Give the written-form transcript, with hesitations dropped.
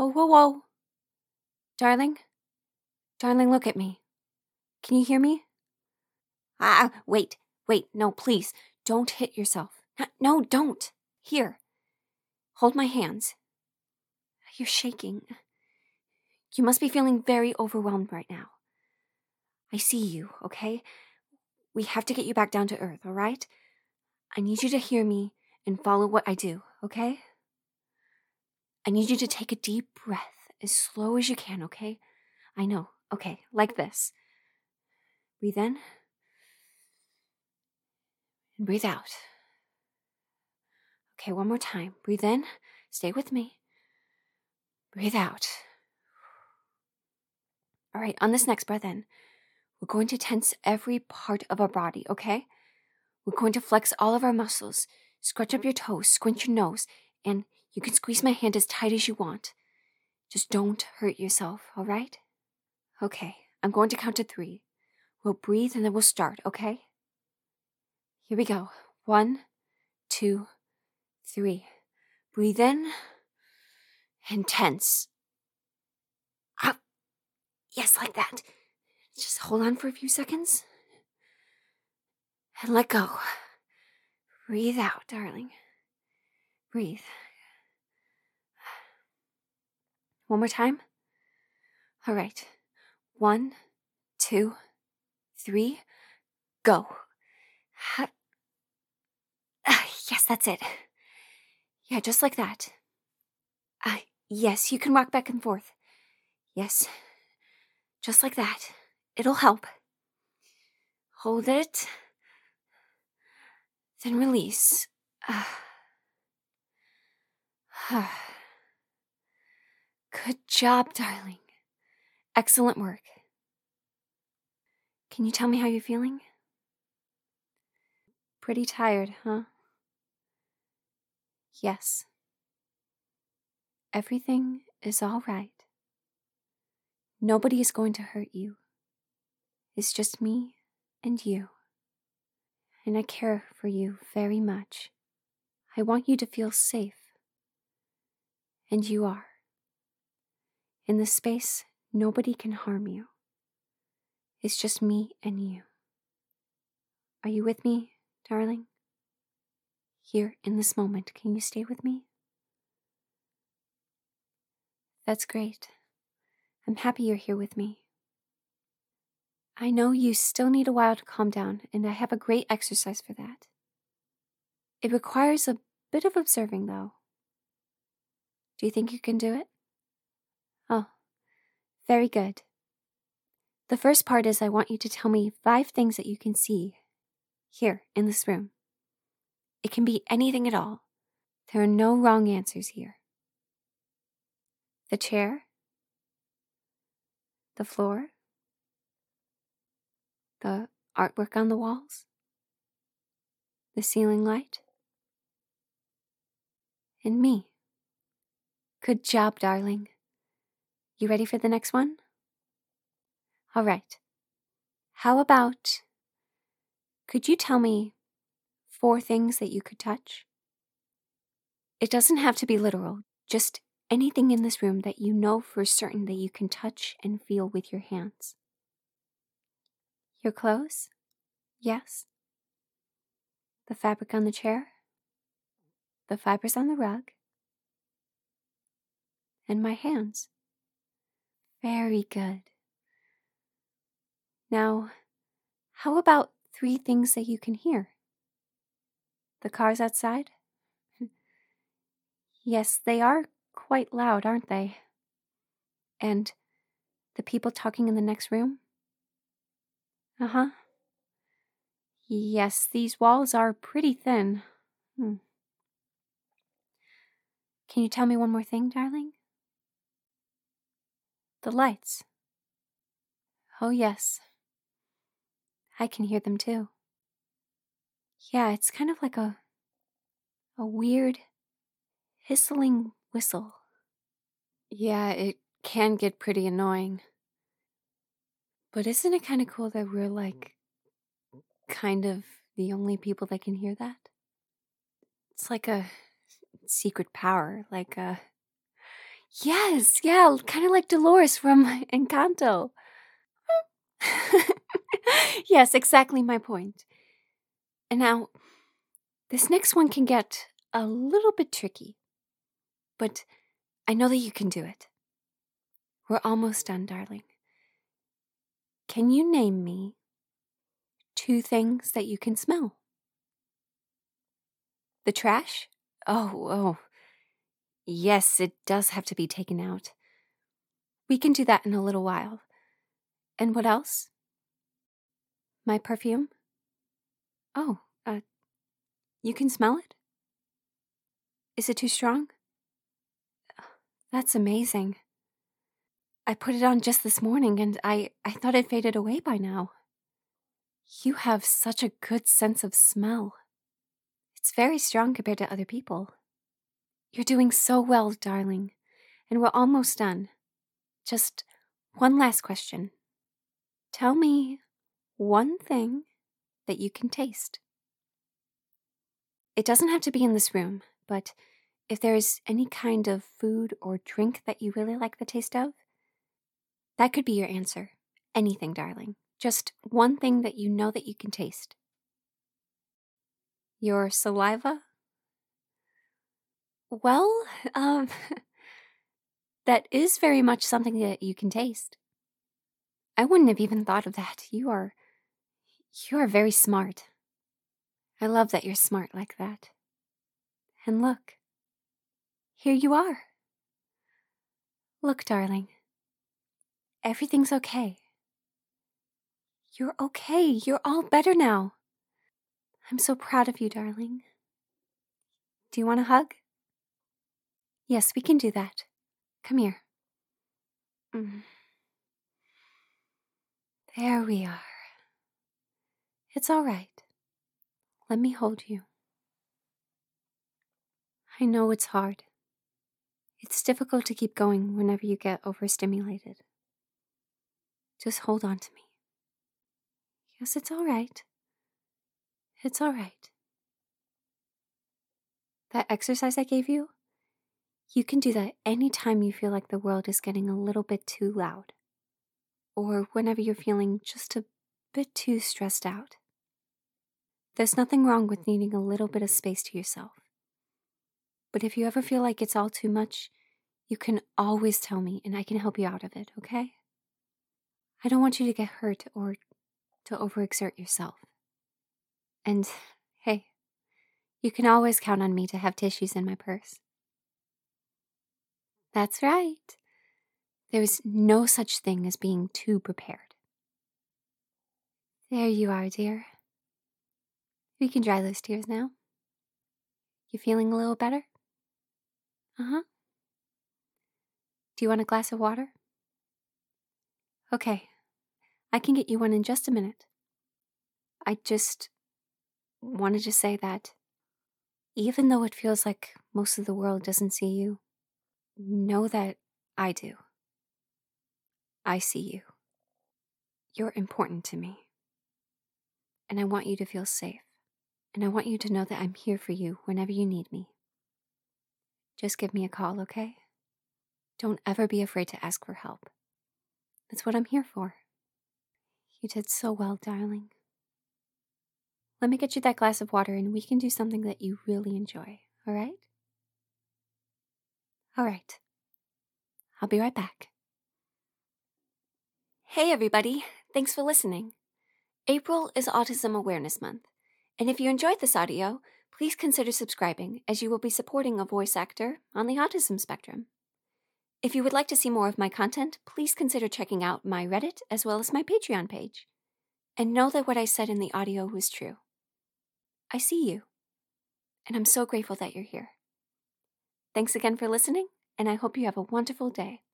Oh, whoa, whoa. Darling? Darling, look at me. Can you hear me? Wait, no, please. Don't hit yourself. No, don't. Here. Hold my hands. You're shaking. You must be feeling very overwhelmed right now. I see you, okay? We have to get you back down to earth, all right? I need you to hear me and follow what I do, okay? I need you to take a deep breath as slow as you can, okay? I know. Okay, like this. Breathe in and breathe out. Okay, one more time. Breathe in. Stay with me. Breathe out. All right, on this next breath in, we're going to tense every part of our body, okay? We're going to flex all of our muscles, scrunch up your toes, squint your nose, and you can squeeze my hand as tight as you want. Just don't hurt yourself, all right? Okay, I'm going to count to 3. We'll breathe and then we'll start, okay? Here we go. 1, 2, 3. Breathe in and tense. Up. Yes, like that. Just hold on for a few seconds. And let go. Breathe out, darling. Breathe. One more time. All right. 1, 2, 3. Go. Yes, that's it. Yeah, just like that. Yes, you can rock back and forth. Yes, just like that. It'll help. Hold it. Then release. Good job, darling. Excellent work. Can you tell me how you're feeling? Pretty tired, huh? Yes. Everything is all right. Nobody is going to hurt you. It's just me and you. And I care for you very much. I want you to feel safe. And you are. In this space, nobody can harm you. It's just me and you. Are you with me, darling? Here, in this moment, can you stay with me? That's great. I'm happy you're here with me. I know you still need a while to calm down, and I have a great exercise for that. It requires a bit of observing, though. Do you think you can do it? Oh, very good. The first part is I want you to tell me 5 things that you can see here in this room. It can be anything at all. There are no wrong answers here. The chair, the floor, the artwork on the walls, the ceiling light, and me. Good job, darling. You ready for the next one? All right. How about, could you tell me 4 things that you could touch? It doesn't have to be literal, just anything in this room that you know for certain that you can touch and feel with your hands. Your clothes? Yes. The fabric on the chair? The fibers on the rug? And my hands. Very good. Now, how about 3 things that you can hear? The cars outside? Yes, they are quite loud, aren't they? And the people talking in the next room? Uh-huh. Yes, these walls are pretty thin. Can you tell me one more thing, darling? The lights. Oh, yes. I can hear them too. Yeah, it's kind of like a weird, hissling whistle. Yeah, it can get pretty annoying. But isn't it kind of cool that we're like, kind of the only people that can hear that? It's like a secret power, like Yes, yeah, kind of like Dolores from Encanto. Yes, exactly my point. And now, this next one can get a little bit tricky, but I know that you can do it. We're almost done, darling. Can you name me 2 things that you can smell? The trash? Oh, yes, it does have to be taken out. We can do that in a little while. And what else? My perfume? Oh, you can smell it? Is it too strong? That's amazing. I put it on just this morning and I thought it faded away by now. You have such a good sense of smell. It's very strong compared to other people. You're doing so well, darling, and we're almost done. Just one last question. Tell me one thing that you can taste. It doesn't have to be in this room, but if there is any kind of food or drink that you really like the taste of, that could be your answer. Anything, darling. Just one thing that you know that you can taste. Your saliva? Well, that is very much something that you can taste. I wouldn't have even thought of that. You are very smart. I love that you're smart like that. And look, here you are. Look, darling, everything's okay. You're okay. You're all better now. I'm so proud of you, darling. Do you want a hug? Yes, we can do that. Come here. There we are. It's all right. Let me hold you. I know it's hard. It's difficult to keep going whenever you get overstimulated. Just hold on to me. Yes, it's all right. It's all right. That exercise I gave you, you can do that anytime you feel like the world is getting a little bit too loud, or whenever you're feeling just a bit too stressed out. There's nothing wrong with needing a little bit of space to yourself. But if you ever feel like it's all too much, you can always tell me and I can help you out of it, okay? I don't want you to get hurt or to overexert yourself. And hey, you can always count on me to have tissues in my purse. That's right. There's no such thing as being too prepared. There you are, dear. We can dry those tears now. You feeling a little better? Uh-huh. Do you want a glass of water? Okay, I can get you one in just a minute. I just wanted to say that even though it feels like most of the world doesn't see you, know that I do. I see you. You're important to me. And I want you to feel safe. And I want you to know that I'm here for you whenever you need me. Just give me a call, okay? Don't ever be afraid to ask for help. That's what I'm here for. You did so well, darling. Let me get you that glass of water and we can do something that you really enjoy, all right? All right. I'll be right back. Hey, everybody. Thanks for listening. April is Autism Awareness Month, and if you enjoyed this audio, please consider subscribing as you will be supporting a voice actor on the autism spectrum. If you would like to see more of my content, please consider checking out my Reddit as well as my Patreon page. And know that what I said in the audio was true. I see you, and I'm so grateful that you're here. Thanks again for listening, and I hope you have a wonderful day.